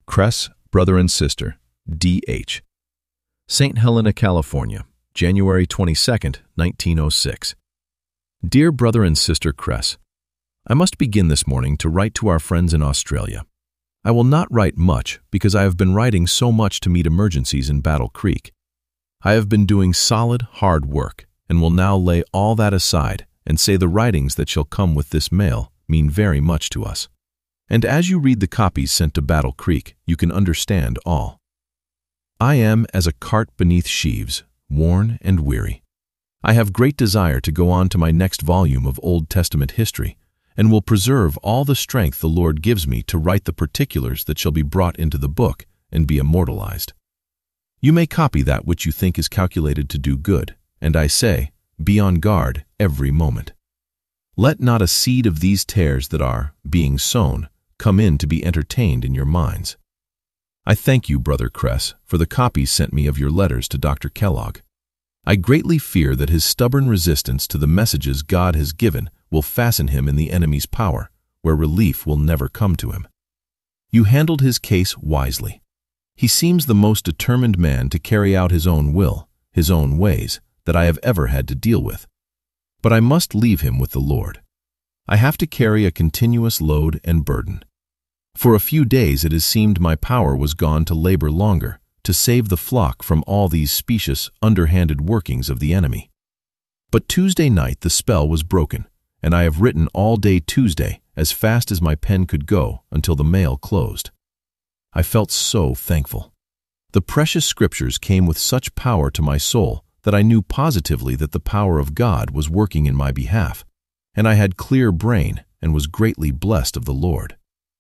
Cress, brother and sister, D.H. St. Helena, California, January 22, 1906. Dear brother and sister Cress, I must begin this morning to write to our friends in Australia. I will not write much because I have been writing so much to meet emergencies in Battle Creek. I have been doing solid, hard work and will now lay all that aside and say the writings that shall come with this mail mean very much to us. And as you read the copies sent to Battle Creek, you can understand all. I am as a cart beneath sheaves, worn and weary. I have great desire to go on to my next volume of Old Testament history, and will preserve all the strength the Lord gives me to write the particulars that shall be brought into the book and be immortalized. You may copy that which you think is calculated to do good, and I say, be on guard every moment. Let not a seed of these tares that are, being sown, come in to be entertained in your minds. I thank you, Brother Cress, for the copies sent me of your letters to Dr. Kellogg. I greatly fear that his stubborn resistance to the messages God has given will fasten him in the enemy's power, where relief will never come to him. You handled his case wisely. He seems the most determined man to carry out his own will, his own ways, that I have ever had to deal with. But I must leave him with the Lord. I have to carry a continuous load and burden. For a few days it has seemed my power was gone to labor longer, to save the flock from all these specious, underhanded workings of the enemy. But Tuesday night the spell was broken, and I have written all day Tuesday as fast as my pen could go until the mail closed. I felt so thankful. The precious scriptures came with such power to my soul that I knew positively that the power of God was working in my behalf, and I had clear brain and was greatly blessed of the Lord.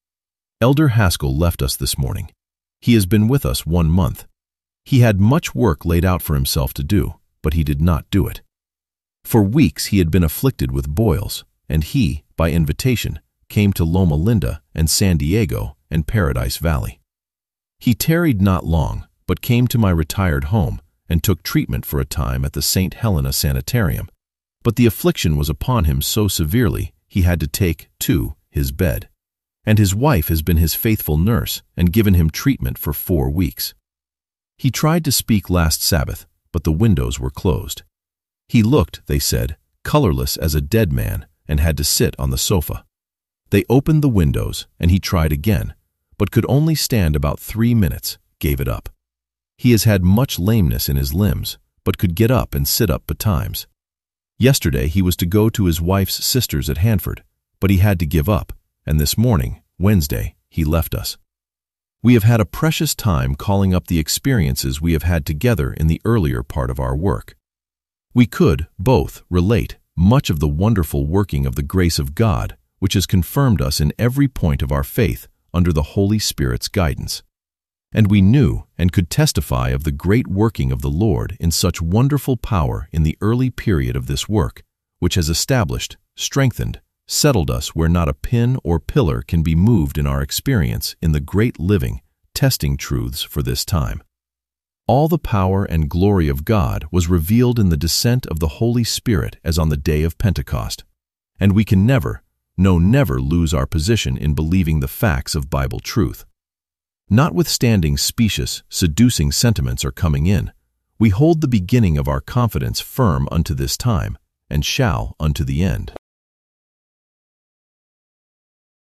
Elder Haskell left us this morning. He has been with us 1 month. He had much work laid out for himself to do, but he did not do it. For weeks he had been afflicted with boils, and he, by invitation, came to Loma Linda and San Diego and Paradise Valley. He tarried not long, but came to my retired home and took treatment for a time at the St. Helena Sanitarium. But the affliction was upon him so severely he had to take, too, his bed. And his wife has been his faithful nurse and given him treatment for 4 weeks. He tried to speak last Sabbath, but the windows were closed. He looked, they said, colorless as a dead man and had to sit on the sofa. They opened the windows and he tried again, but could only stand about 3 minutes, gave it up. He has had much lameness in his limbs, but could get up and sit up betimes. Yesterday he was to go to his wife's sister's at Hanford, but he had to give up, and this morning, Wednesday, he left us. We have had a precious time calling up the experiences we have had together in the earlier part of our work. We could, both, relate much of the wonderful working of the grace of God, which has confirmed us in every point of our faith under the Holy Spirit's guidance. And we knew and could testify of the great working of the Lord in such wonderful power in the early period of this work, which has established, strengthened, settled us where not a pin or pillar can be moved in our experience in the great living, testing truths for this time. All the power and glory of God was revealed in the descent of the Holy Spirit as on the day of Pentecost, and we can never lose our position in believing the facts of Bible truth. Notwithstanding specious, seducing sentiments are coming in, we hold the beginning of our confidence firm unto this time, and shall unto the end.